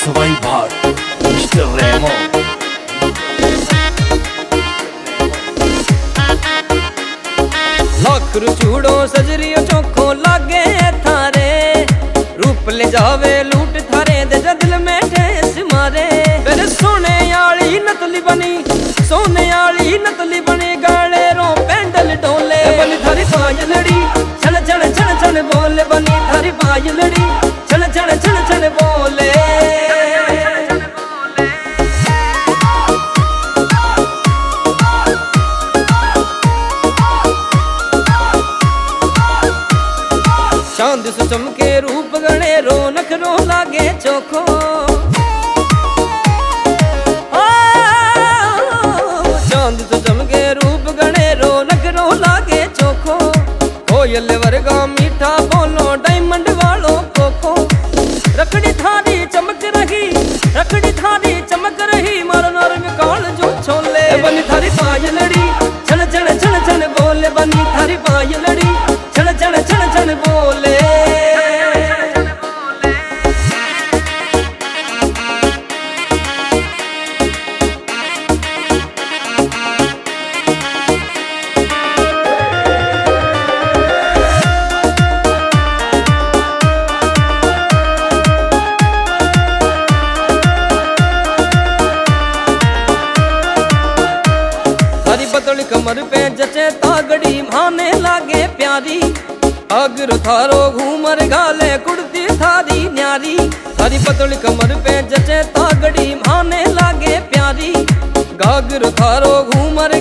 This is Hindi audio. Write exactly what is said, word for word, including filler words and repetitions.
Survivor, mister Remo. लाख रुचूड़ो सजरियो चोखो लागे थारे, रूप ले जावे लूट थारे दे दिल में ठेस मारे। फिर सोने आली नतली बनी, सोने आली नतली बनी, गाले रो पेंडल डोले बनी थारी पायलड़ी, छन छन छन छन बोले बनी थारी पायलड़ी, छन छन छन छन बोले। चांद से चमके रूप गणे रो नखरो लागे चोखो, चांद से चमके रूप गणे रो नखरो लागे चोखो। कोयल वर्गा मीठा बोलो डायमंड वालो कोको, रखड़ी थारी चमक रही, रखड़ी थारी चमक रही, मारो नारंग काल जो छोले बनी थारी पायलड़ी, छन छन छन छन बोले बनी थारी पायलड़ी, छन छन छन छन बोले। थारी पतली कमर पे जचे तागड़ी माने लागे प्यारी, अगर थारो घूमर गाले कुर्ती थारी न्यारी। थारी पतली कमर पे जचे तागड़ी माने लागे प्यारी, गागर थारो घूमर